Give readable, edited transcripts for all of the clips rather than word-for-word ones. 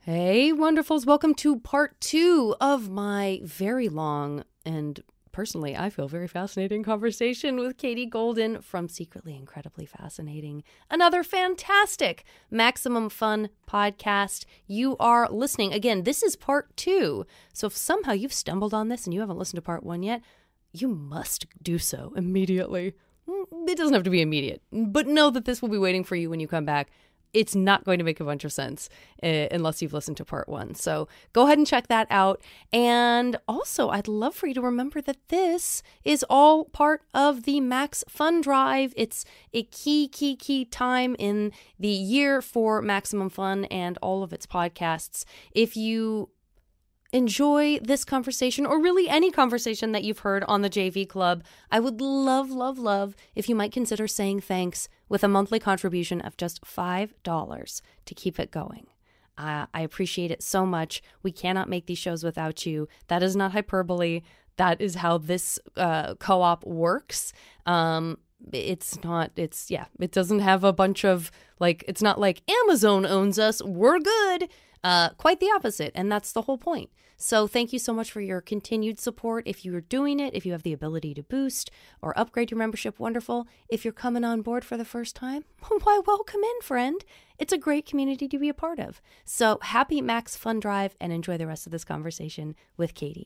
Hey, wonderfuls. Welcome to part 2 of my very long and personally, I feel very fascinating conversation with Katie Golden from Secretly Incredibly Fascinating. Another fantastic Maximum Fun podcast. You are listening. Again, this is part 2. So if somehow you've stumbled on this and you haven't listened to part 1 yet, you must do so immediately. It doesn't have to be immediate, but know that this will be waiting for you when you come back. It's not going to make a bunch of sense unless you've listened to part 1. So go ahead and check that out. And also, I'd love for you to remember that this is all part of the Max Fun Drive. It's a key time in the year for Maximum Fun and all of its podcasts. If you enjoy this conversation, or really any conversation that you've heard on the JV Club, I would love if you might consider saying thanks with a monthly contribution of just $5 to keep it going. I appreciate it so much. We cannot make these shows without you. That is not hyperbole. That is how this co-op works. It doesn't have a bunch of, it's not like Amazon owns us, we're good. Quite the opposite, and that's the whole point. So thank you so much for your continued support. If you're doing it, if you have the ability to boost or upgrade your membership, wonderful. If you're coming on board for the first time, why, welcome in, friend. It's a great community to be a part of. So happy Max Fun Drive, and enjoy the rest of this conversation with Katie.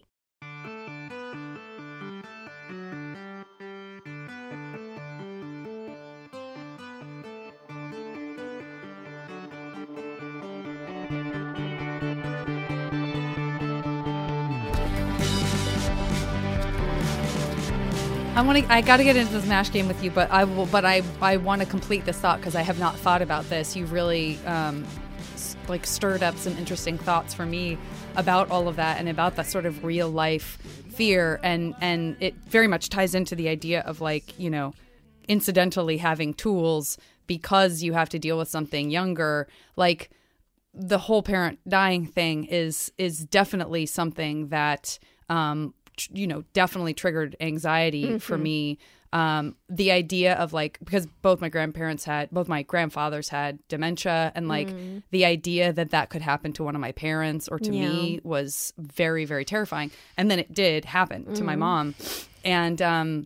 I got to get into this MASH game with you, but I want to complete this thought because I have not thought about this. You really stirred up some interesting thoughts for me about all of that and about that sort of real life fear, and it very much ties into the idea of incidentally having tools because you have to deal with something younger. Like the whole parent dying thing is definitely something that definitely triggered anxiety for me. The idea of because both my grandfathers had dementia, and the idea that could happen to one of my parents or to me was very, very terrifying. And then it did happen to my mom. And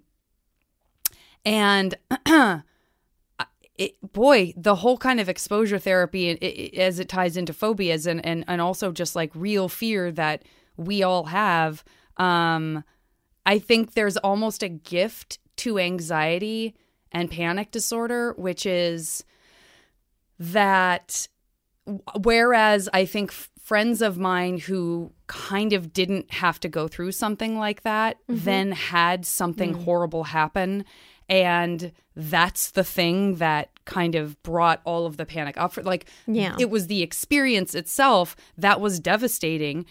the whole kind of exposure therapy, as it ties into phobias and also just real fear that we all have. I think there's almost a gift to anxiety and panic disorder, which is that whereas I think friends of mine who kind of didn't have to go through something like that then had something horrible happen. And that's the thing that kind of brought all of the panic up. It was the experience itself that was devastating.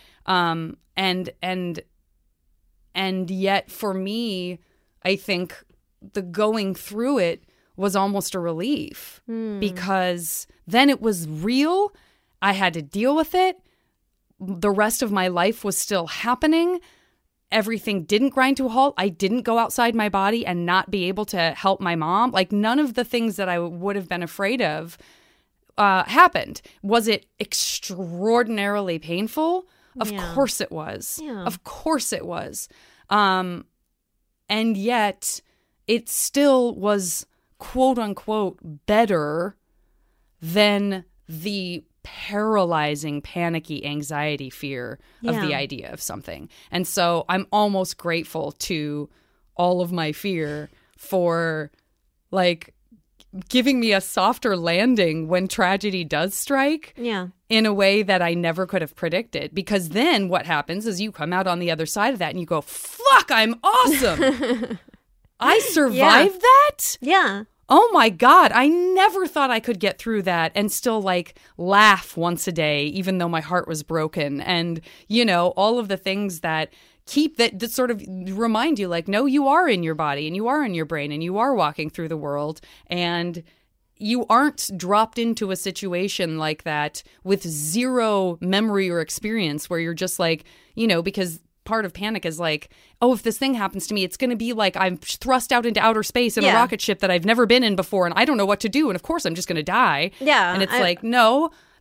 And yet for me, I think the going through it was almost a relief because then it was real. I had to deal with it. The rest of my life was still happening. Everything didn't grind to a halt. I didn't go outside my body and not be able to help my mom. None of the things that I would have been afraid of happened. Was it extraordinarily painful? Of course it was. Yeah. Of course it was. And yet it still was, quote unquote, better than the paralyzing, panicky anxiety fear of the idea of something. And so I'm almost grateful to all of my fear for giving me a softer landing when tragedy does strike in a way that I never could have predicted. Because then what happens is you come out on the other side of that and you go, fuck, I'm awesome. I survived that? Yeah. Oh my God, I never thought I could get through that and still laugh once a day, even though my heart was broken. And, all of the things that that sort of remind you no, you are in your body and you are in your brain and you are walking through the world, and you aren't dropped into a situation like that with zero memory or experience where you're just because part of panic is if this thing happens to me, it's going to be I'm thrust out into outer space in a rocket ship that I've never been in before and I don't know what to do. And of course I'm just going to die. Yeah. And it's no,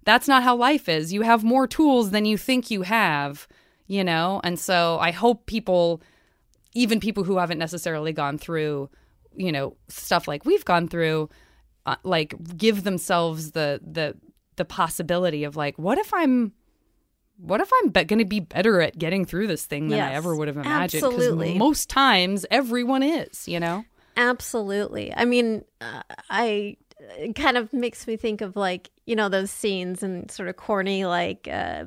that's not how life is. You have more tools than you think you have, you know? And so I hope people, even people who haven't necessarily gone through, you know, stuff like we've gone through, like give themselves the possibility of like, what if I'm going to be better at getting through this thing than I ever would have imagined? Absolutely. Because most times everyone is, you know? Absolutely. I mean, it kind of makes me think of like, you know, those scenes in sort of corny like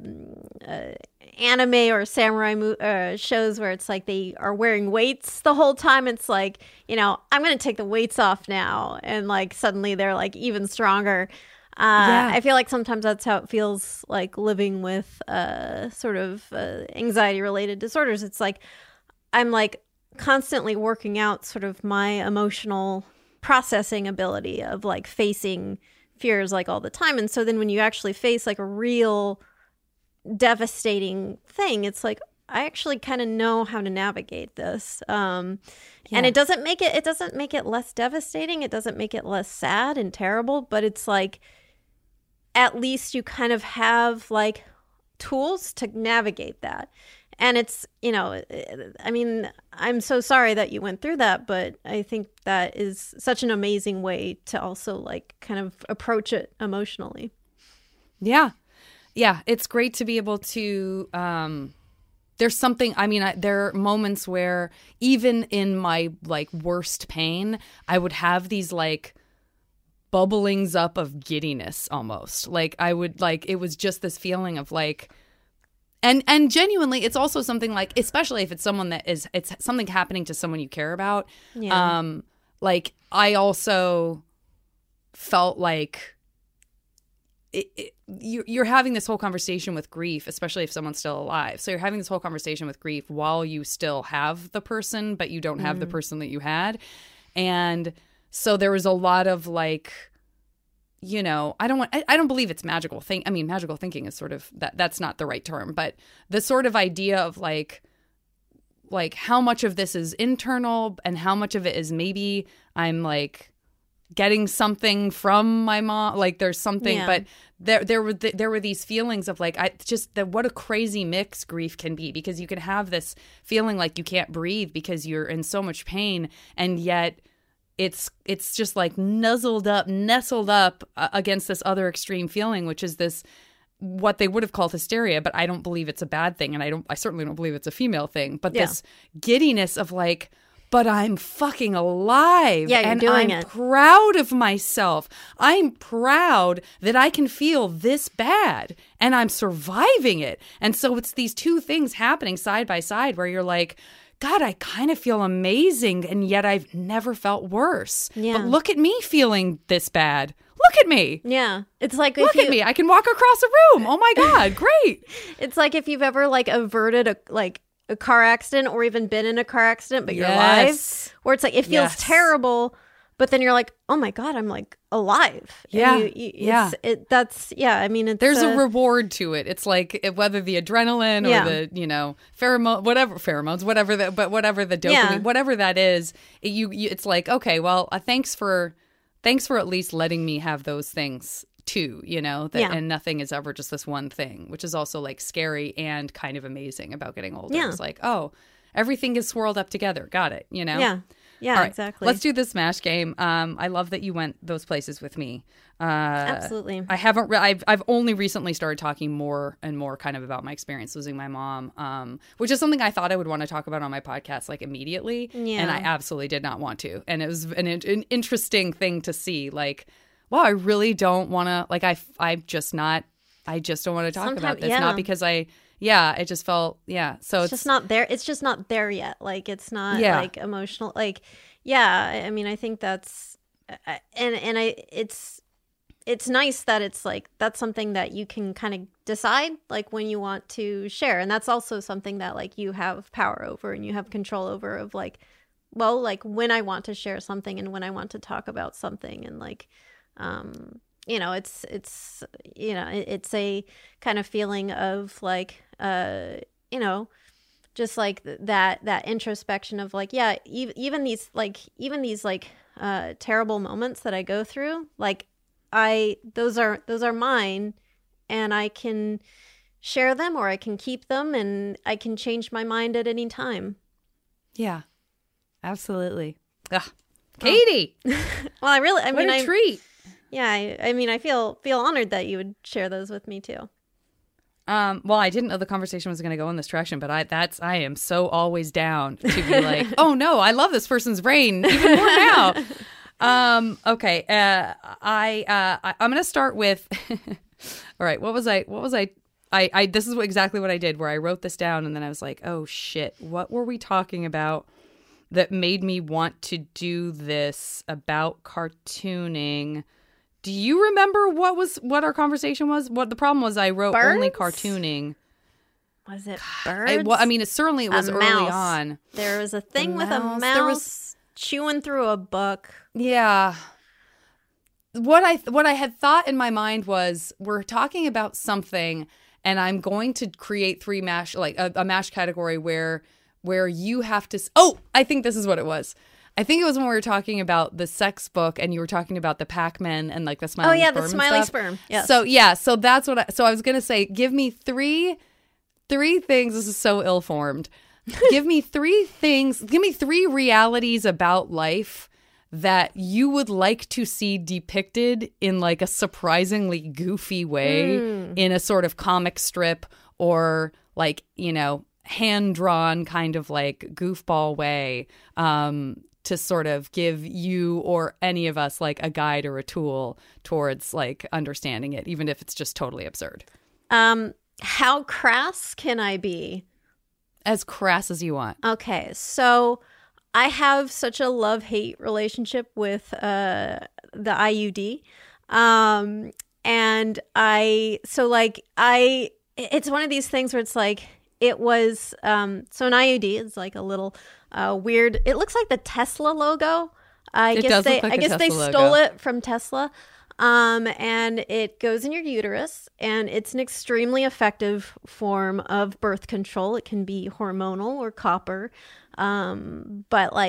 anime or samurai shows where it's like they are wearing weights the whole time. It's like, you know, I'm going to take the weights off now. And like suddenly they're like even stronger. I feel like sometimes that's how it feels like living with sort of anxiety related disorders. It's like I'm like constantly working out sort of my emotional processing ability of like facing fears like all the time. And so then when you actually face like a real devastating thing, it's like I actually kind of know how to navigate this. And it doesn't make it less devastating. It doesn't make it less sad and terrible, but it's like at least you kind of have like tools to navigate that. And it's, you know, I mean, I'm so sorry that you went through that, but I think that is such an amazing way to also like kind of approach it emotionally. Yeah. Yeah. It's great to be able to, there's something, I mean, there are moments where even in my like worst pain, I would have these like bubblings up of giddiness almost. Like I would like, it was just this feeling of like, and genuinely, it's also something like, especially if it's someone that is, it's something happening to someone you care about. Yeah. Like I also felt like you're having this whole conversation with grief, especially if someone's still alive. So you're having this whole conversation with grief while you still have the person, but you don't have the person that you had. And so there was a lot of like, you know, I don't believe it's magical thing. I mean, magical thinking is sort of that's not the right term, but the sort of idea of like how much of this is internal and how much of it is maybe I'm like getting something from my mom. Like there's something, but there were these feelings of like, what a crazy mix grief can be, because you can have this feeling like you can't breathe because you're in so much pain, and yet it's just like nestled up against this other extreme feeling, which is this, what they would have called hysteria, but I don't believe it's a bad thing. And I certainly don't believe it's a female thing, but this giddiness of like, but I'm fucking alive. Yeah, you're doing I'm proud of myself. I'm proud that I can feel this bad and I'm surviving it. And so it's these two things happening side by side where you're like, God, I kind of feel amazing, and yet I've never felt worse. Yeah. But look at me feeling this bad. Look at me. Yeah. It's like Look at me. I can walk across a room. Oh my God, great. It's like if you've ever like averted a car accident or even been in a car accident, but you're alive. Where it's like it feels terrible, but then you're like, oh my God, I'm like alive. Yeah. I mean, it's there's a reward to it. It's like whether the adrenaline or the, you know, pheromones, whatever the dopamine, whatever that is, it's like, okay, well, thanks for at least letting me have those things too, you know, and nothing is ever just this one thing, which is also like scary and kind of amazing about getting older. Yeah. It's like, oh, everything is swirled up together. Got it. You know? Yeah. Yeah, all right, exactly. Let's do this Smash game. I love that you went those places with me. Absolutely. I haven't. I've only recently started talking more and more kind of about my experience losing my mom, which is something I thought I would want to talk about on my podcast like immediately, and I absolutely did not want to. And it was an interesting thing to see. Like, wow, I really don't want to. Like, I just don't want to talk about this. Not because I. Yeah, it just felt, so it's just not there. It's just not there yet. Like, it's not like emotional. Like, I mean, I think that's, it's nice that it's like, that's something that you can kind of decide like when you want to share. And that's also something that like you have power over and you have control over of like, well, like when I want to share something and when I want to talk about something and like, you know, it's you know, it's a kind of feeling of like, you know, just like that introspection of like, even these terrible moments that I go through, like those are mine, and I can share them or I can keep them, and I can change my mind at any time. Yeah, absolutely. Ugh. Katie. Well, I What a treat. Yeah, I mean, I feel honored that you would share those with me too. Well, I didn't know the conversation was going to go in this direction, but I am so always down to be like, oh no, I love this person's brain even more now. Okay. I'm going to start with, all right, what was I, this is exactly what I did, where I wrote this down and then I was like, oh shit, what were we talking about that made me want to do this about cartooning? Do you remember what our conversation was? What the problem was? I wrote Birds? Only cartooning. Was it birds? I mean, it was early on. There was a thing with a mouse. mouse chewing through a book. Yeah. What I had thought in my mind was, we're talking about something, and I'm going to create three mash, like a mash category where you have to. Oh, I think this is what it was. I think it was when we were talking about the sex book, and you were talking about the Pac-Man and like the smiling sperm. Oh yeah, the smiling sperm. Yes. So that's what. So I was gonna say, give me three things. This is so ill-formed. Give me three things. Give me three realities about life that you would like to see depicted in like a surprisingly goofy way, in a sort of comic strip, or like, hand-drawn kind of like goofball way, to sort of give you or any of us like a guide or a tool towards like understanding it, even if it's just totally absurd. How crass can I be? As crass as you want. Okay, so I have such a love-hate relationship with the IUD. It's one of these things where it's like, it was, so an IUD is like a little weird, it looks like the Tesla logo. I guess they stole it from Tesla. And it goes in your uterus, and it's an extremely effective form of birth control. It can be hormonal or copper. And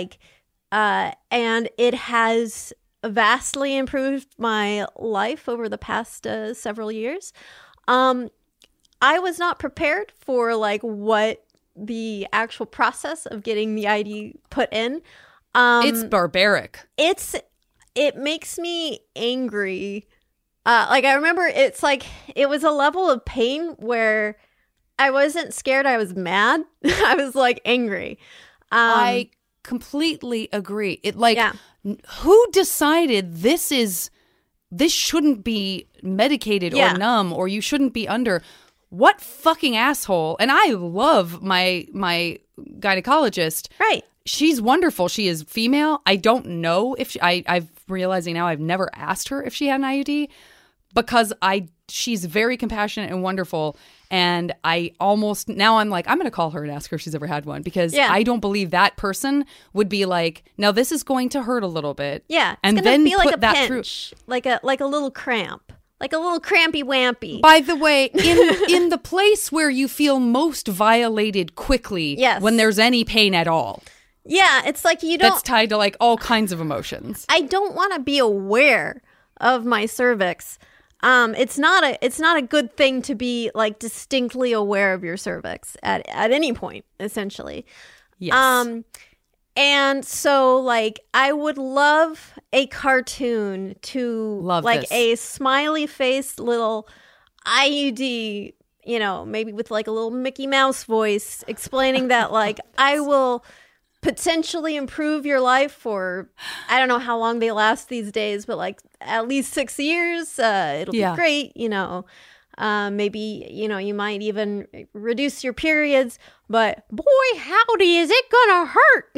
it has vastly improved my life over the past several years. I was not prepared for like what the actual process of getting the ID put in. It's barbaric. It makes me angry. I remember it's like, it was a level of pain where I wasn't scared. I was mad. I was like angry. I completely agree. Who decided this shouldn't be medicated or numb, or you shouldn't be under? What fucking asshole? And I love my gynecologist. Right. She's wonderful. She is female. I don't know if I'm realizing now I've never asked her if she had an IUD, because she's very compassionate and wonderful. And now I'm like, I'm going to call her and ask her if she's ever had one, because I don't believe that person would be like, now this is going to hurt a little bit. Yeah. And it's then be like put a that pinch, through. Like a little cramp. Like a little crampy wampy. By the way, in the place where you feel most violated quickly, when there's any pain at all. Yeah, it's like you don't... That's tied to like all kinds of emotions. I don't want to be aware of my cervix. It's not a good thing to be like distinctly aware of your cervix at any point, essentially. Yes. And so like I would love a cartoon to a smiley face little IUD, maybe with like a little Mickey Mouse voice explaining that like I will potentially improve your life for, I don't know how long they last these days, but like at least 6 years. It'll be great, maybe, you might even reduce your periods, but boy, howdy, is it gonna hurt?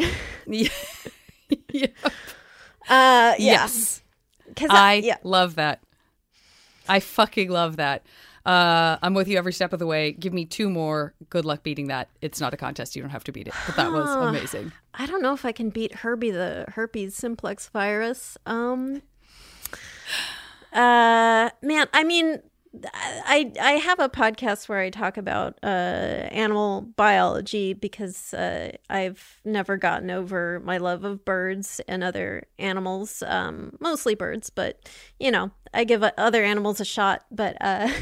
Yes. I love that. I fucking love that. I'm with you every step of the way. Give me two more. Good luck beating that. It's not a contest. You don't have to beat it. But that was amazing. I don't know if I can beat Herbie the herpes simplex virus. Man, I mean, I have a podcast where I talk about animal biology because I've never gotten over my love of birds and other animals, mostly birds, but give other animals a shot, but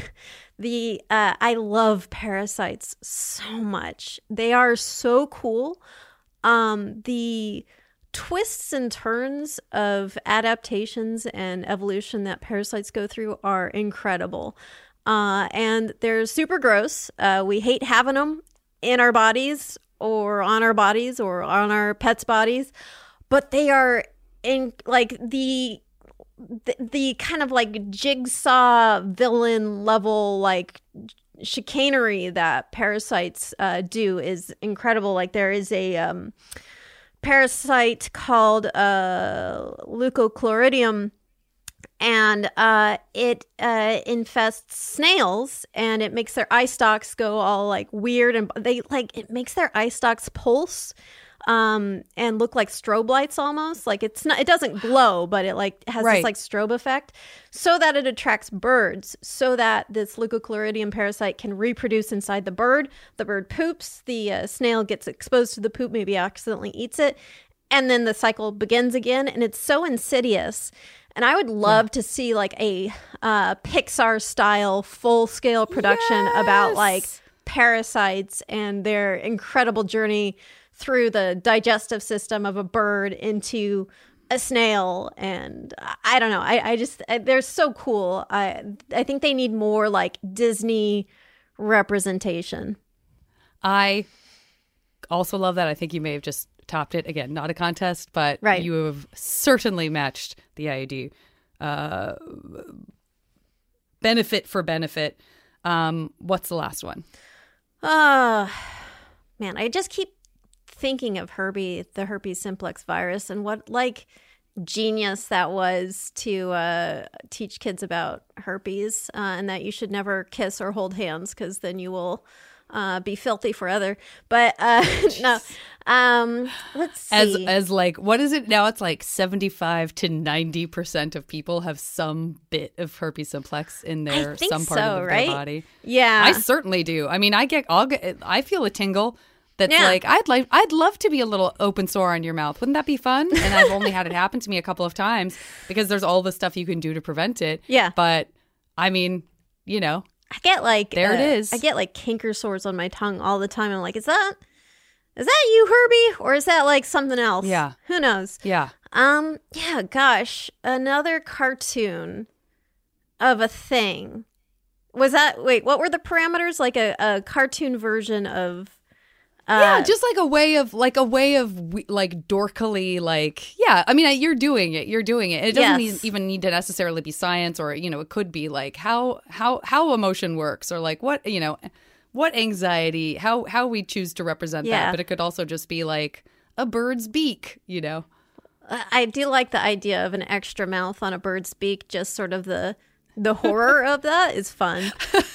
I love parasites so much. They are so cool. The twists and turns of adaptations and evolution that parasites go through are incredible. And they're super gross. We hate having them in our bodies or on our pets' bodies, but they are in like the kind of like jigsaw villain level like chicanery that parasites do is incredible. Like there is a parasite called Leucochloridium, and it infests snails, and it makes their eye stalks go all like weird, and it makes their eye stalks pulse and look like strobe lights almost. Like it doesn't glow, but it like has this like strobe effect, so that it attracts birds, so that this Leucochloridium parasite can reproduce inside the bird. The bird poops, the snail gets exposed to the poop, maybe accidentally eats it, and then the cycle begins again. And it's so insidious. And I would love to see like a Pixar style full scale production about like parasites and their incredible journey through the digestive system of a bird into a snail. And I don't know. They're so cool. I think they need more like Disney representation. I also love that. I think you may have just topped it. Again, not a contest, but you have certainly matched the IUD. Benefit for benefit. What's the last one? Man, I just keep thinking of Herbie, the herpes simplex virus, and what like genius that was to teach kids about herpes, and that you should never kiss or hold hands because then you will be filthy forever. But no, let's see. As like, what is it now? It's like 75 to 90% of people have some bit of herpes simplex in their some part of their body. Yeah, I certainly do. I mean, I feel a tingle. That's like I'd love to be a little open sore on your mouth. Wouldn't that be fun? And I've only had it happen to me a couple of times because there's all the stuff you can do to prevent it. Yeah, but I mean, you know. I get like it is. I get like canker sores on my tongue all the time. I'm like, is that you, Herbie, or is that like something else? Yeah, who knows? Yeah. Yeah. Gosh, another cartoon of a thing. Was that? Wait, what were the parameters? Like a cartoon version of. Just like a way of like dorkily, like, yeah, I mean, you're doing it. It doesn't even need to necessarily be science, or, you know, it could be like how emotion works, or like what, you know, what anxiety, how we choose to represent that. But it could also just be like a bird's beak, you know. I do like the idea of an extra mouth on a bird's beak. Just sort of the horror of that is fun.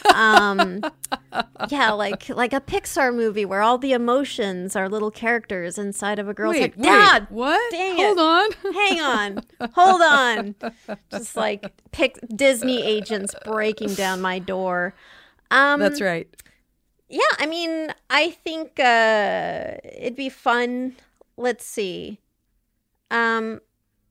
Yeah, like a Pixar movie where all the emotions are little characters inside of a girl's head. God, what? Dang Hold it. on. Hang on. Hold on. Just like Disney agents breaking down my door. That's right. Yeah, I mean, I think it'd be fun. Let's see. I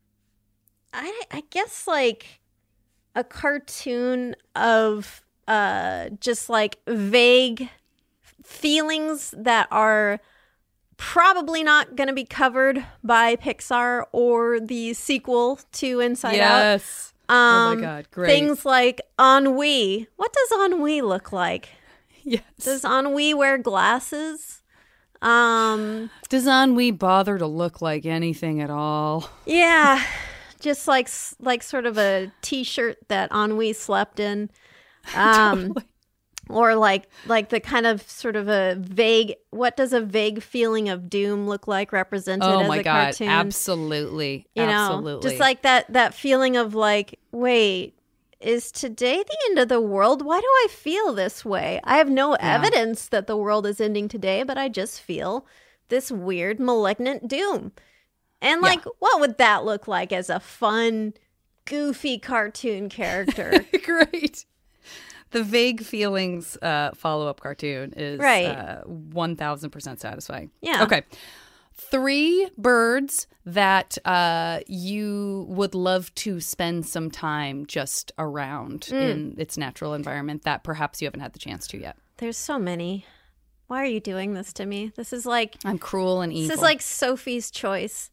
guess like a cartoon of just like vague feelings that are probably not going to be covered by Pixar or the sequel to Inside Out. Yes. Oh my God, great. Things like ennui. What does ennui look like? Yes. Does ennui wear glasses? Does ennui bother to look like anything at all? Yeah. Just like sort of a t-shirt that ennui slept in. Totally. Or like the kind of sort of a vague, what does a vague feeling of doom look like represented as a cartoon? Absolutely. You know, just like that feeling of like, wait, is today the end of the world? Why do I feel this way? I have no evidence that the world is ending today, but I just feel this weird malignant doom. And like, what would that look like as a fun, goofy cartoon character? Great. The vague feelings follow-up cartoon is 1,000% satisfying. Yeah. Okay. 3 birds that you would love to spend some time just around in its natural environment that perhaps you haven't had the chance to yet. There's so many. Why are you doing this to me? This is like I'm cruel and evil. This is like Sophie's choice.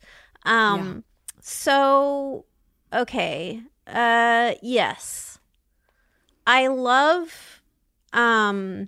So okay. Yes. I love God,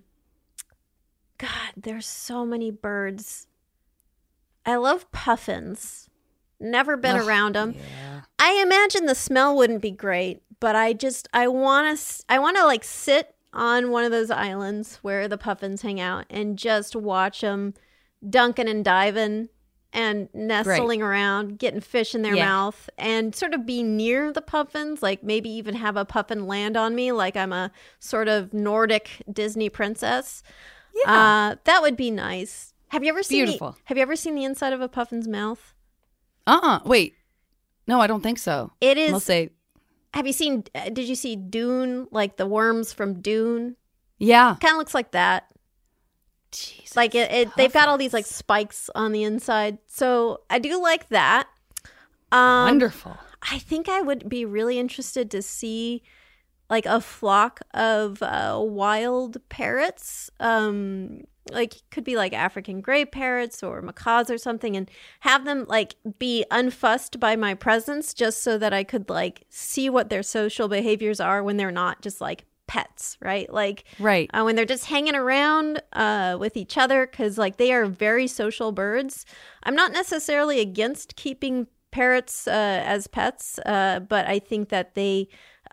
there's so many birds. I love puffins. Never been around them. Yeah. I imagine the smell wouldn't be great, but I want to like sit on one of those islands where the puffins hang out and just watch them dunking and diving and nestling around, getting fish in their mouth, and sort of be near the puffins, like maybe even have a puffin land on me like I'm a sort of Nordic Disney princess. Yeah. That would be nice. Have you ever seen the inside of a puffin's mouth? Wait. No, I don't think so. It is. I'll say. Did you see Dune, like the worms from Dune? Yeah. Kind of looks like that. Jesus, like they've got all these like spikes on the inside. So I do like that. Wonderful. I think I would be really interested to see like a flock of wild parrots. Like could be like African gray parrots or macaws or something, and have them like be unfussed by my presence, just so that I could like see what their social behaviors are when they're not just like pets, right? Like when they're just hanging around with each other, because like they are very social birds. I'm not necessarily against keeping parrots as pets, but I think that they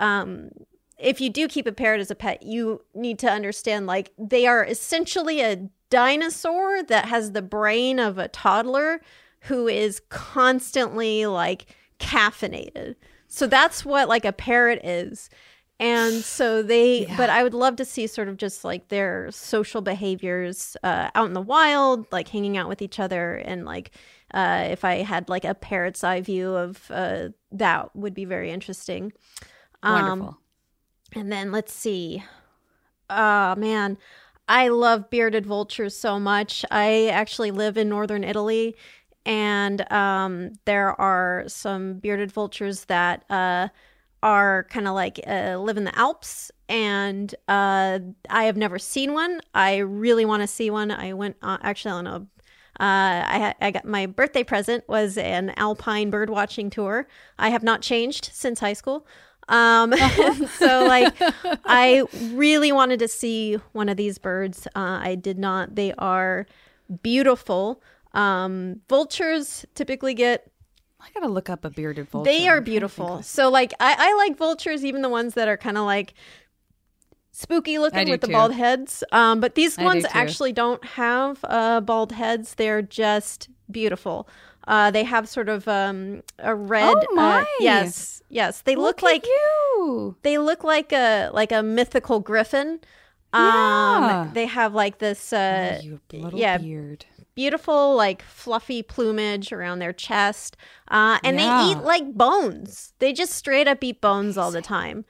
if you do keep a parrot as a pet, you need to understand like they are essentially a dinosaur that has the brain of a toddler who is constantly like caffeinated. So that's what like a parrot is. And so but I would love to see sort of just like their social behaviors out in the wild, like hanging out with each other. And like if I had like a parrot's eye view of that would be very interesting. Wonderful. And then let's see. Oh, man. I love bearded vultures so much. I actually live in northern Italy, and there are some bearded vultures that are kind of like live in the Alps, and I have never seen one. I really want to see one. I went actually on a I got my birthday present was an alpine bird watching tour. I have not changed since high school. So like I really wanted to see one of these birds. I did not. They are beautiful. Vultures typically get I gotta look up a bearded vulture. They are beautiful. So like I like vultures, even the ones that are kind of like spooky looking with the bald heads. But these ones actually don't have bald heads. They're just beautiful. They have sort of a red. Oh my! Yes. They look like you. They look like a mythical griffin. Yeah. They have like this. You little beard. Beautiful, like fluffy plumage around their chest, and they eat like bones. They just straight up eat bones all the time.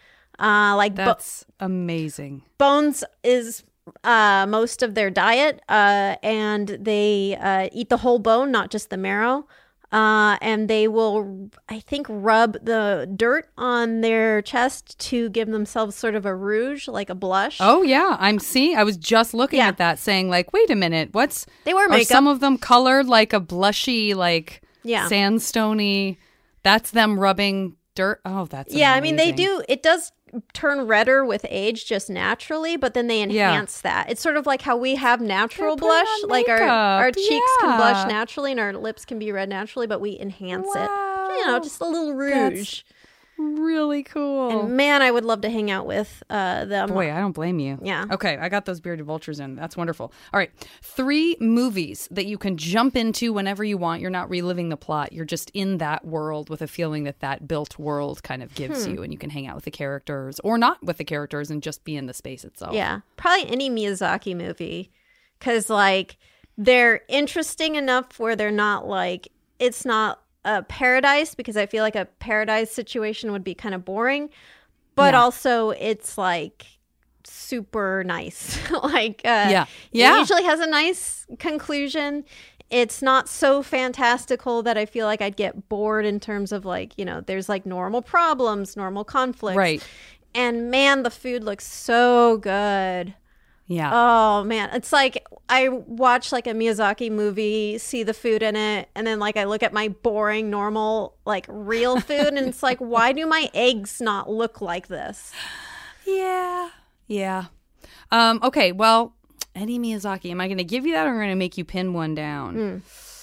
That's amazing. Bones is most of their diet, and they eat the whole bone, not just the marrow. And they will, I think, rub the dirt on their chest to give themselves sort of a rouge, like a blush. Oh, yeah. I was just looking at that saying like, wait a minute, they wear makeup. Are some of them colored like a blushy, like sandstony, that's them rubbing dirt. Oh, that's amazing. I mean, they do, it does turn redder with age just naturally, but then they enhance that. It's sort of like how we have natural blush, like our cheeks can blush naturally and our lips can be red naturally, but we enhance it. You know, just a little rouge. That's really cool. And man, I would love to hang out with them. Boy, I don't blame you. Yeah. Okay, I got those bearded vultures in. That's wonderful. All right, 3 movies that you can jump into whenever you want. You're not reliving the plot. You're just in that world with a feeling that built world kind of gives you, and you can hang out with the characters or not with the characters and just be in the space itself. Yeah, probably any Miyazaki movie, because like they're interesting enough where they're not like, it's not a paradise, because I feel like a paradise situation would be kind of boring, but also it's like super nice. Like it usually has a nice conclusion, It's not so fantastical that I feel like I'd get bored in terms of like, you know, there's like normal problems, normal conflicts. Right. And man, the food looks so good. Yeah. Oh man, it's like I watch like a Miyazaki movie, see the food in it, and then like I look at my boring, normal, like real food, and it's like, why do my eggs not look like this? Yeah. Yeah. Okay, well, Eddie Miyazaki, am I going to give you that or am I going to make you pin one down?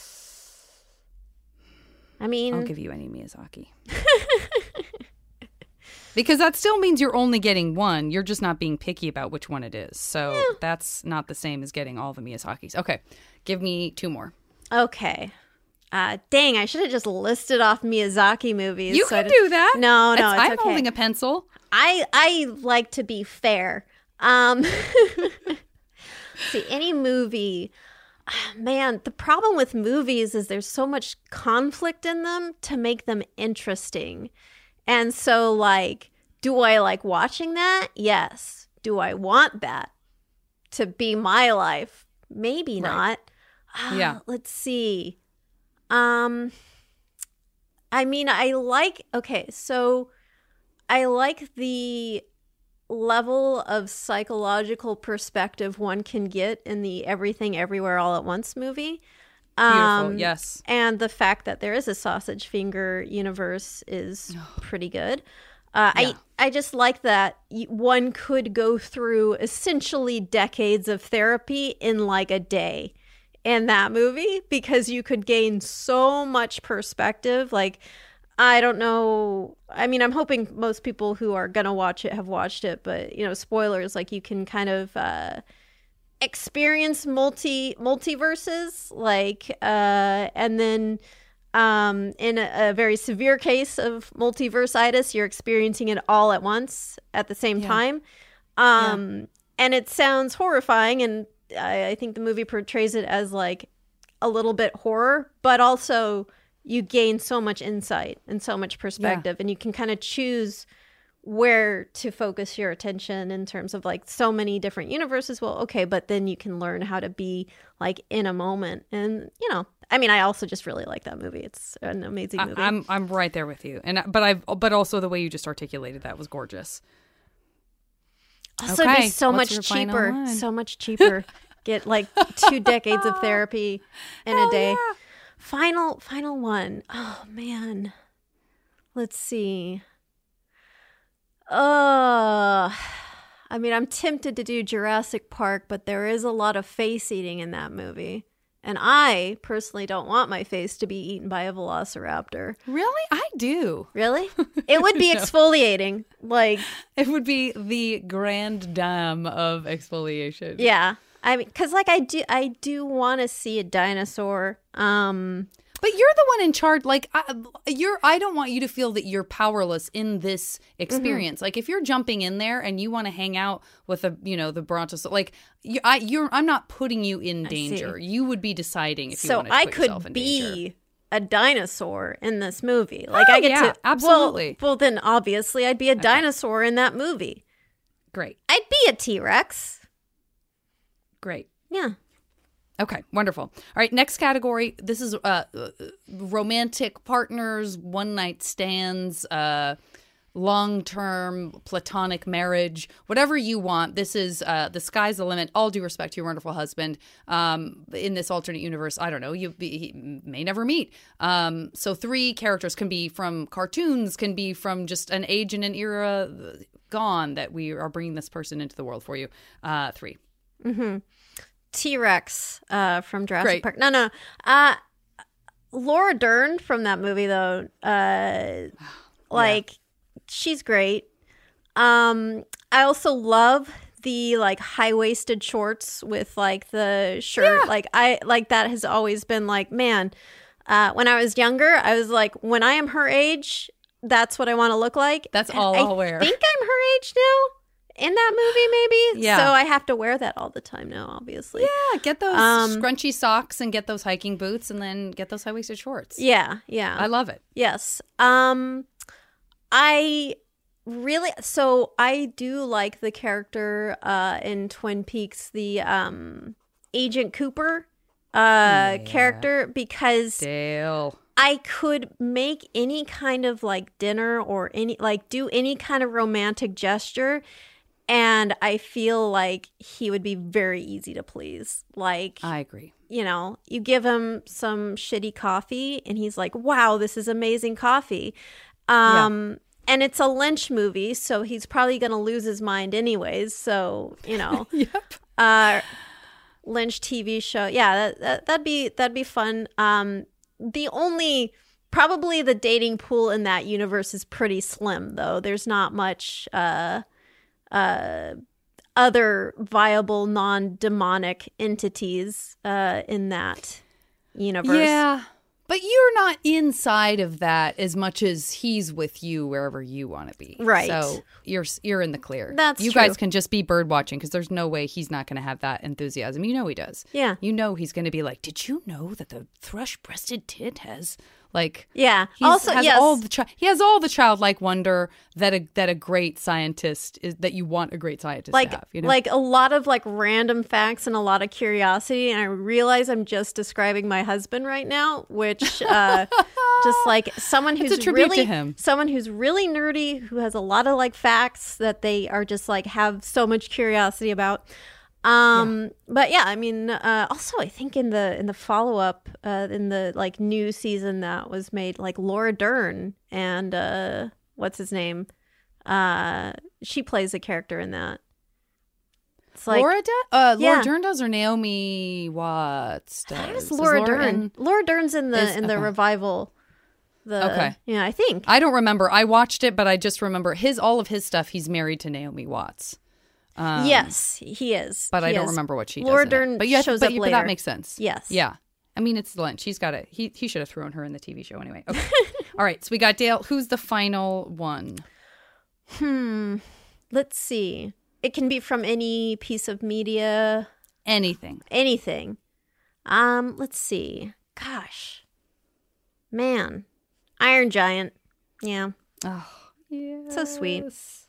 I mean, I'll give you Eddie Miyazaki. Because that still means you're only getting one. You're just not being picky about which one it is. So that's not the same as getting all the Miyazakis. Okay, give me 2 more. okay. Dang, I should have just listed off Miyazaki movies. You can do that. No, it's I'm okay. holding a pencil. I like to be fair. See, any movie, man, the problem with movies is there's so much conflict in them to make them interesting. And so, like, do I like watching that? Yes. Do I want that to be my life? Maybe not. Yeah. Let's see. I mean, I like the level of psychological perspective one can get in the Everything Everywhere All at Once movie. Beautiful, yes. And the fact that there is a sausage finger universe is pretty good. I just like that one could go through essentially decades of therapy in like a day in that movie because you could gain so much perspective. Like, I don't know. I mean, I'm hoping most people who are going to watch it have watched it, but, you know, spoilers, like you can kind of experience multiverses, like, and then in a very severe case of multiversitis, you're experiencing it all at once at the same time. And it sounds horrifying, and I think the movie portrays it as like a little bit horror, but also you gain so much insight and so much perspective, and you can kind of choose where to focus your attention in terms of like so many different universes. Well, okay, but then you can learn how to be like in a moment. And, you know, I mean, I also just really like that movie. It's an amazing movie. I'm right there with you. But also the way you just articulated that was gorgeous. Also, it'd be so much cheaper. Get like 2 decades of therapy in a day. Yeah. Final one. Oh man. Let's see. I mean, I'm tempted to do Jurassic Park, but there is a lot of face eating in that movie. And I personally don't want my face to be eaten by a velociraptor. Really? I do. Really? It would be exfoliating. Like, it would be the grand dame of exfoliation. Yeah. I mean, because like I do want to see a dinosaur. But you're the one in charge. Like, I don't want you to feel that you're powerless in this experience. Mm-hmm. Like, if you're jumping in there and you want to hang out with the brontosaurus, like, I'm not putting you in danger. You would be deciding if you wanted to put yourself in danger. So I could be a dinosaur in this movie. Like, I get to absolutely. Well, then obviously I'd be a dinosaur in that movie. Great. I'd be a T-Rex. Great. Yeah. Okay, wonderful. All right, next category. This is romantic partners, one-night stands, long-term platonic marriage, whatever you want. This is the sky's the limit. All due respect to your wonderful husband. In this alternate universe, I don't know, he may never meet. So 3 characters can be from cartoons, can be from just an age and an era gone that we are bringing this person into the world for you. 3. Mm-hmm. T-Rex from Jurassic Park. No. Laura Dern from that movie, though, she's great. I also love the like high-waisted shorts with like the shirt. Like I like that has always been like, man, when I was younger, I was like, when I am her age, that's what I want to look like. That's all I'll wear. I think I'm her age now. In that movie, maybe? Yeah. So I have to wear that all the time now, obviously. Yeah, get those scrunchy socks and get those hiking boots and then get those high-waisted shorts. Yeah. I love it. Yes. So I do like the character in Twin Peaks, the Agent Cooper character because Dale. I could make any kind of like dinner or do any kind of romantic gesture, and I feel like he would be very easy to please. Like, I agree. You know, you give him some shitty coffee and he's like, wow, this is amazing coffee. And it's a Lynch movie, so he's probably going to lose his mind anyways. So, you know, Lynch TV show. Yeah, that'd be fun. Probably the dating pool in that universe is pretty slim, though. There's not much other viable non-demonic entities in that universe. Yeah, but you're not inside of that as much as he's with you wherever you want to be. Right. So you're in the clear. That's you true. guys can just be bird watching because there's no way he's not going to have that enthusiasm. You know he does. Yeah. You know he's going to be like, did you know that the thrush-breasted tit has... Like, yeah. He has all the childlike wonder that a great scientist is, that you want a great scientist to have. You know? Like a lot of like random facts and a lot of curiosity. And I realize I'm just describing my husband right now, which just like someone who's to him. Someone who's really nerdy, who has a lot of like facts that they are just like have so much curiosity about. But yeah, I mean, also I think in the follow-up, in the like new season that was made, like Laura Dern and, what's his name? She plays a character in that. It's like, Laura Dern does, or Naomi Watts does? I think it's Laura Dern. Laura Dern's in the revival. Okay. Yeah, I think. I don't remember. I watched it, but I just remember all of his stuff. He's married to Naomi Watts. Yes, he is. But I don't remember what she does. Laura Dern shows up later. But that makes sense. Yes. Yeah. I mean, it's Lynch. He's got it. He should have thrown her in the TV show anyway. Okay. All right. So we got Dale. Who's the final one? Let's see. It can be from any piece of media. Anything. Let's see. Gosh. Man. Iron Giant. Yeah. Oh, yeah. So sweet.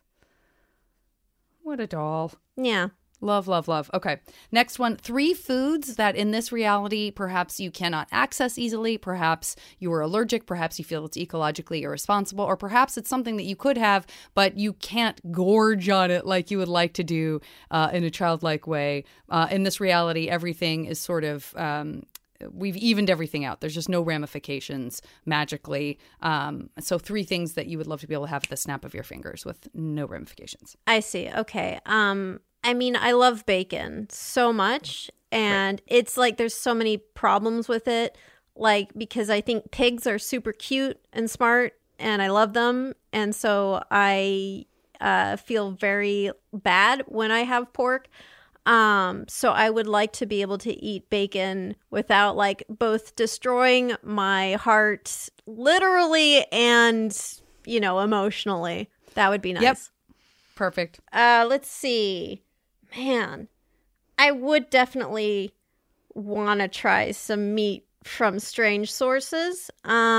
What a doll. Yeah. Love, love, love. Okay. Next one. 3 foods that in this reality perhaps you cannot access easily. Perhaps you are allergic. Perhaps you feel it's ecologically irresponsible. Or perhaps it's something that you could have, but you can't gorge on it like you would like to do in a childlike way. In this reality, everything is sort of... we've evened everything out. There's just no ramifications magically. So 3 things that you would love to be able to have at the snap of your fingers with no ramifications. I see. Okay. I mean, I love bacon so much, and it's like there's so many problems with it, like because I think pigs are super cute and smart, and I love them, and so I feel very bad when I have pork. So I would like to be able to eat bacon without like both destroying my heart literally and, you know, emotionally. That would be nice. Yep. Perfect. Let's see. Man, I would definitely want to try some meat from strange sources.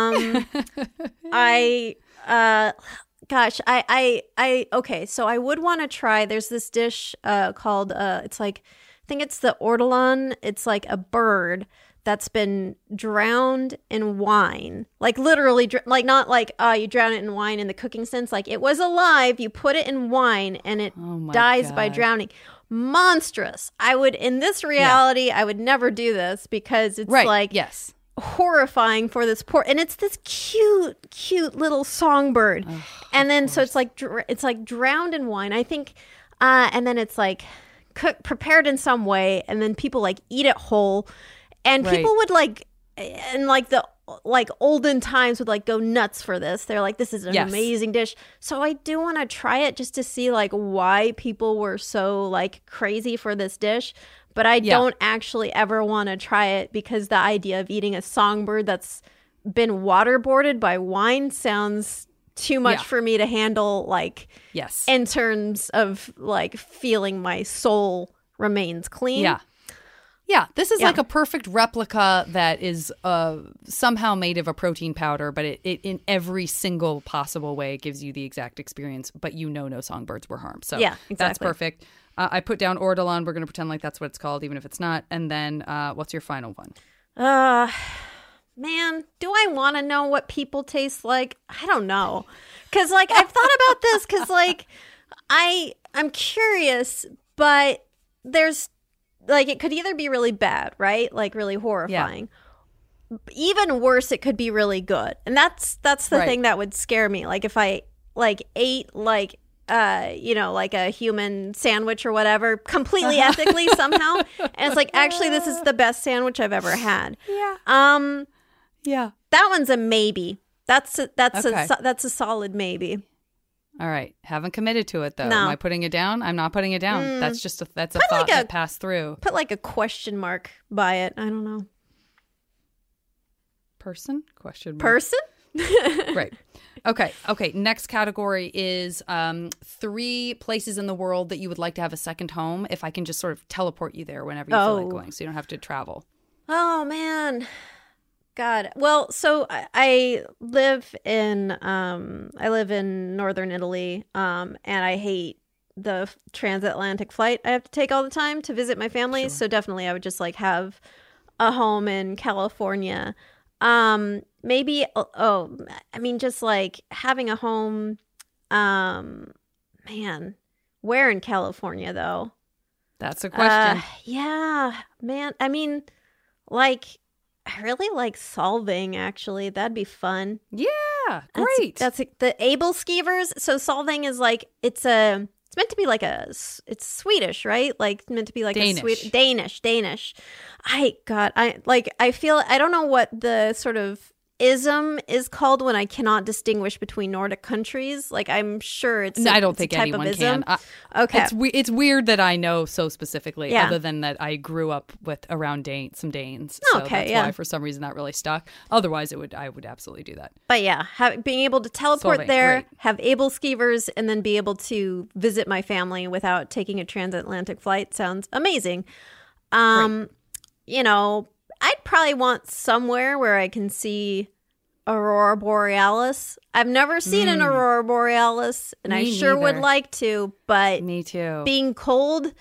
Okay, so I would want to try, there's this dish called, it's like, I think it's the ortolan. It's like a bird that's been drowned in wine. Like literally, like not like you drown it in wine in the cooking sense. Like it was alive, you put it in wine and it dies by drowning. Monstrous. I would, in this reality, I would never do this because it's like... Yes. horrifying for this poor, and it's this cute little songbird, and then so it's like drowned in wine, I think, and then it's like prepared in some way, and then people like eat it whole, and people would like, in like the like olden times would like go nuts for this. They're like, this is an amazing dish. So I do want to try it just to see like why people were so like crazy for this dish. But I don't actually ever want to try it because the idea of eating a songbird that's been waterboarded by wine sounds too much for me to handle, like, in terms of like feeling my soul remains clean. Yeah, this is like a perfect replica that is somehow made of a protein powder, but it in every single possible way gives you the exact experience, but you know no songbirds were harmed. So yeah, exactly. That's perfect. I put down ortolan. We're going to pretend like that's what it's called, even if it's not. And then what's your final one? Man, do I want to know what people taste like? I don't know. Because, like, I've thought about this because, like, I'm curious, but there's, like, it could either be really bad, right? Like, really horrifying. Yeah. Even worse, it could be really good. And that's the thing that would scare me. Like, if I, like, ate, like, like a human sandwich or whatever, completely ethically somehow. And it's like, actually, this is the best sandwich I've ever had. Yeah. Yeah. That one's a maybe. That's a solid maybe. All right. Haven't committed to it, though. No. Am I putting it down? I'm not putting it down. That's a thought that passed through. Put like a question mark by it. I don't know. Person? Question mark. Person? Great. Okay. Next category is 3 places in the world that you would like to have a second home. If I can just sort of teleport you there whenever you feel like going, so you don't have to travel. Oh, man. God. Well, so I live in northern Italy, and I hate the transatlantic flight I have to take all the time to visit my family. Sure. So definitely I would just like have a home in California. Maybe, just like having a home, man, where in California though? That's a question. Yeah, man. I mean, like, I really like Solvang, actually. That'd be fun. Yeah, great. That's the Able Skeevers. So Solvang is like, it's meant to be like it's Swedish, right? Like meant to be like Danish. Danish. I feel, I don't know what the sort of ism is called when I cannot distinguish between Nordic countries. Like, I'm sure I don't think anyone can. Okay. It's weird that I know so specifically, other than that I grew up with around some Danes. So that's why for some reason that really stuck. Otherwise I would absolutely do that. But yeah, being able to teleport Solvang, there, great. have Able Skeevers, and then be able to visit my family without taking a transatlantic flight sounds amazing. I'd probably want somewhere where I can see Aurora Borealis. I've never seen an Aurora Borealis, and I sure would like to, but me too. Being cold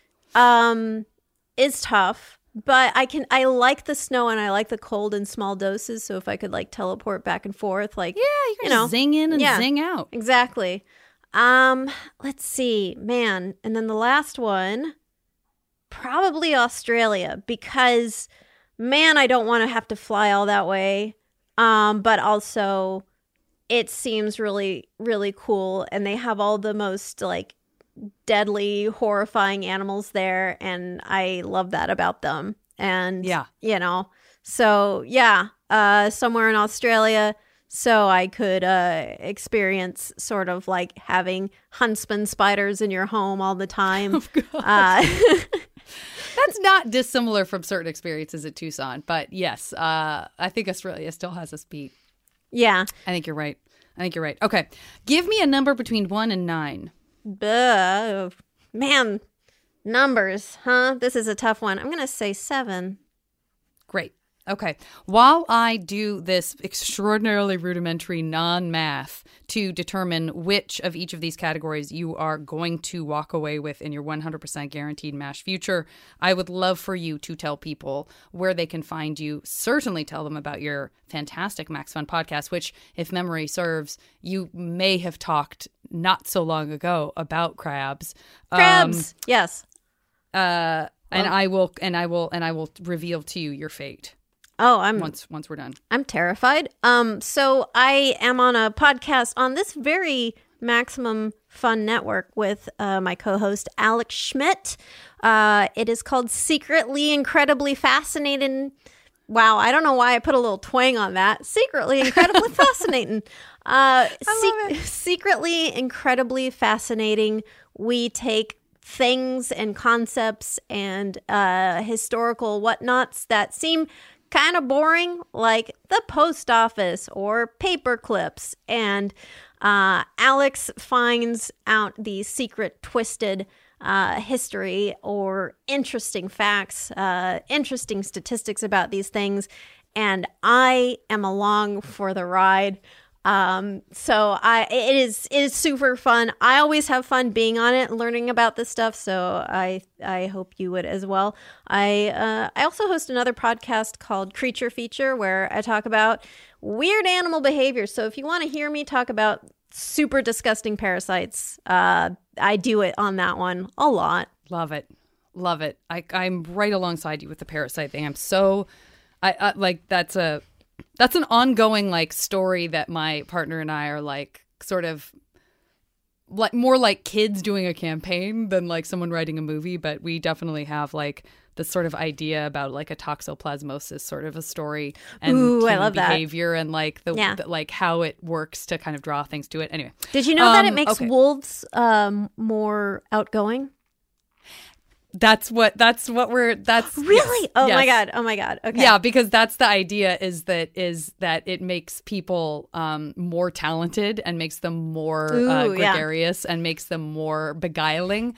is tough, but I like the snow and I like the cold in small doses, so if I could like teleport back and forth, like, you can zing in and zing out. Exactly. Let's see, man. And then the last one, probably Australia, because man, I don't want to have to fly all that way. But also it seems really, really cool. And they have all the most like deadly, horrifying animals there. And I love that about them. And, somewhere in Australia, so I could experience sort of like having huntsman spiders in your home all the time. Oh, God. That's not dissimilar from certain experiences at Tucson, but yes, I think Australia still has us beat. Yeah. I think you're right. Okay. Give me a number between 1 and 9. Man, numbers, huh? This is a tough one. I'm going to say 7. Great. Okay. While I do this extraordinarily rudimentary non-math to determine which of each of these categories you are going to walk away with in your 100% guaranteed MASH future, I would love for you to tell people where they can find you. Certainly tell them about your fantastic Max Fun podcast, which, if memory serves, you may have talked not so long ago about crabs. Yes. And I will reveal to you your fate. Oh, once we're done. I'm terrified. So I am on a podcast on this very Maximum Fun network with my co-host Alex Schmidt. It is called Secretly Incredibly Fascinating. Wow, I don't know why I put a little twang on that. Secretly Incredibly Fascinating. I love it. Secretly Incredibly Fascinating. We take things and concepts and historical whatnots that seem kind of boring, like the post office or paper clips, and Alex finds out the secret, twisted history or interesting facts, interesting statistics about these things, and I am along for the ride. So it is super fun. I always have fun being on it and learning about this stuff. So I hope you would as well. I also host another podcast called Creature Feature, where I talk about weird animal behavior. So if you want to hear me talk about super disgusting parasites, I do it on that one a lot. Love it. Love it. I'm right alongside you with the parasite thing. I'm so I like that's an ongoing like story that my partner and I are like sort of like more like kids doing a campaign than like someone writing a movie, but we definitely have like this sort of idea about like a toxoplasmosis sort of a story and I love behavior that. And like the like how it works to kind of draw things to it. Anyway, did you know that it makes wolves more outgoing? That's really Yes. Oh my god. Okay. Yeah, because that's the idea is that it makes people more talented and makes them more gregarious and makes them more beguiling.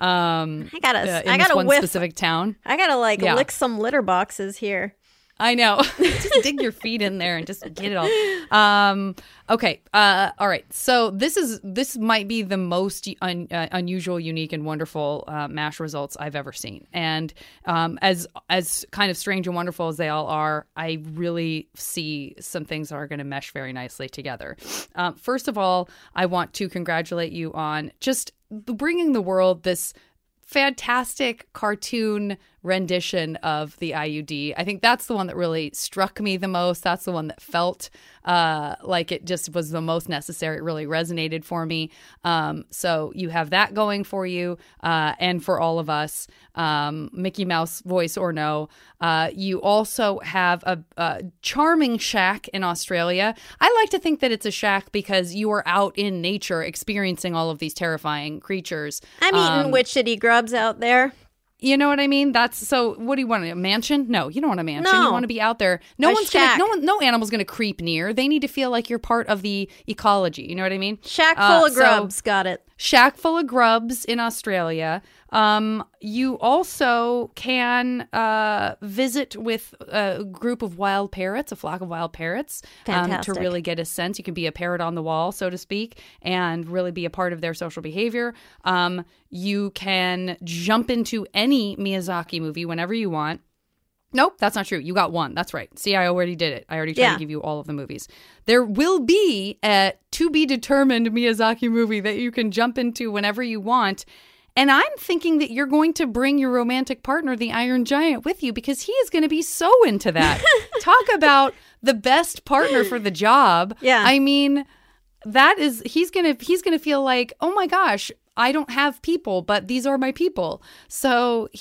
I gotta whiff. Specific town. I gotta lick some litter boxes here. I know. Just dig your feet in there and just get it all. Okay. All right. So this might be the most unusual, unique, and wonderful MASH results I've ever seen. And as kind of strange and wonderful as they all are, I really see some things that are going to mesh very nicely together. First of all, I want to congratulate you on just bringing the world this fantastic cartoon rendition of the IUD. I think that's the one that really struck me the most. That's the one that felt like it just was the most necessary. It really resonated for me. So you have that going for you and for all of us, Mickey Mouse voice or no. You also have a charming shack in Australia. I like to think that it's a shack because you are out in nature experiencing all of these terrifying creatures. I'm eating witchetty grubs out there. You know what I mean? So what do you want? A mansion? No, you don't want a mansion. No. You want to be out there. No animal's gonna creep near. They need to feel like you're part of the ecology. You know what I mean? Shack full of grubs. Got it. Shack full of grubs in Australia. You also can visit with a group of wild parrots, a flock of wild parrots, to really get a sense. You can be a parrot on the wall, so to speak, and really be a part of their social behavior. You can jump into any Miyazaki movie whenever you want. Nope, that's not true. You got one. That's right. See, I already did it. I already tried to give you all of the movies. There will be a to-be-determined Miyazaki movie that you can jump into whenever you want. And I'm thinking that you're going to bring your romantic partner, the Iron Giant, with you because he is going to be so into that. Talk about the best partner for the job. Yeah. I mean, he's going to feel like, oh my gosh, I don't have people, but these are my people. So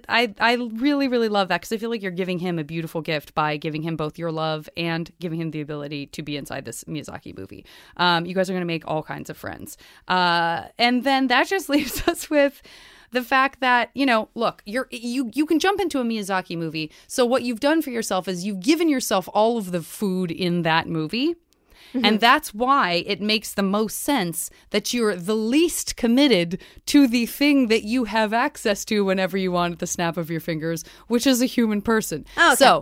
I really, really love that because I feel like you're giving him a beautiful gift by giving him both your love and giving him the ability to be inside this Miyazaki movie. You guys are going to make all kinds of friends. And then that just leaves us with the fact that, look, you can jump into a Miyazaki movie. So what you've done for yourself is you've given yourself all of the food in that movie. Mm-hmm. And that's why it makes the most sense that you're the least committed to the thing that you have access to whenever you want at the snap of your fingers, which is a human person. Oh, okay. So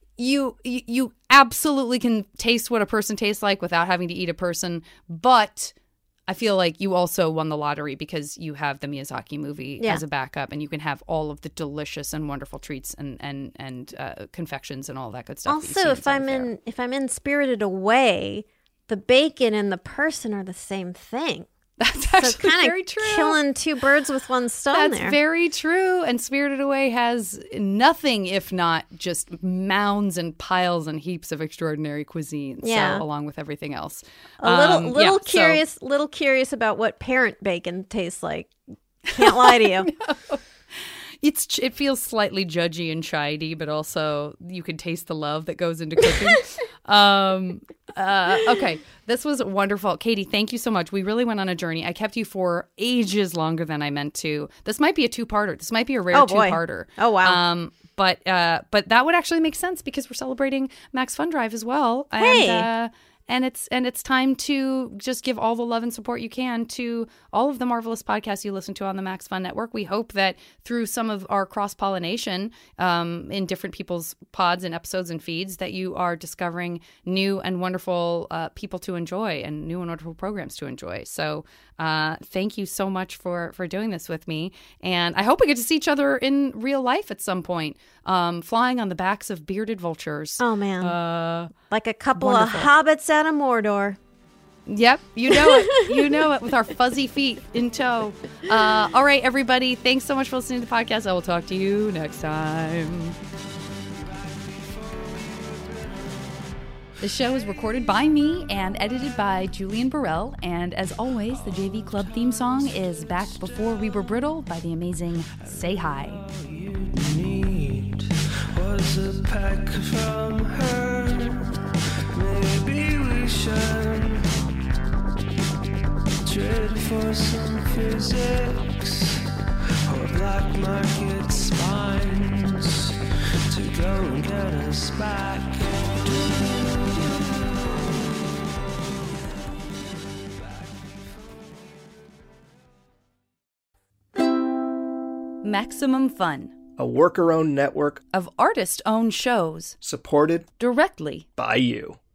you absolutely can taste what a person tastes like without having to eat a person, but I feel like you also won the lottery because you have the Miyazaki movie as a backup, and you can have all of the delicious and wonderful treats and confections and all that good stuff. Also, if I'm in Spirited Away, the bacon and the person are the same thing. That's actually very true. Killing two birds with one stone. That's very true. And Spirited Away has nothing if not just mounds and piles and heaps of extraordinary cuisine. Yeah. So along with everything else. Little curious about what parent bacon tastes like. Can't lie to you. No. It feels slightly judgy and chidey, but also you can taste the love that goes into cooking. Okay, this was wonderful. Katie, thank you so much. We really went on a journey. I kept you for ages longer than I meant to. This might be a two-parter. This might be a rare two-parter. Oh, wow. But that would actually make sense because we're celebrating Max Fun Drive as well. Hey. And it's time to just give all the love and support you can to all of the marvelous podcasts you listen to on the Max Fun Network. We hope that through some of our cross-pollination in different people's pods and episodes and feeds that you are discovering new and wonderful people to enjoy and new and wonderful programs to enjoy. So thank you so much for doing this with me. And I hope we get to see each other in real life at some point, flying on the backs of bearded vultures. Oh, man. Like a couple wonderful. of hobbits out of Mordor. Yep, you know it. You know it with our fuzzy feet in tow. All right, everybody. Thanks so much for listening to the podcast. I will talk to you next time. The show is recorded by me and edited by Julian Burrell. And as always, the JV Club theme song is Back Before We Were Brittle by the amazing Say Hi. Was a pack from her. Maybe we should trade for some physics or black market spines to go and get us back. Maximum Fun, a worker-owned network of artist-owned shows supported directly by you.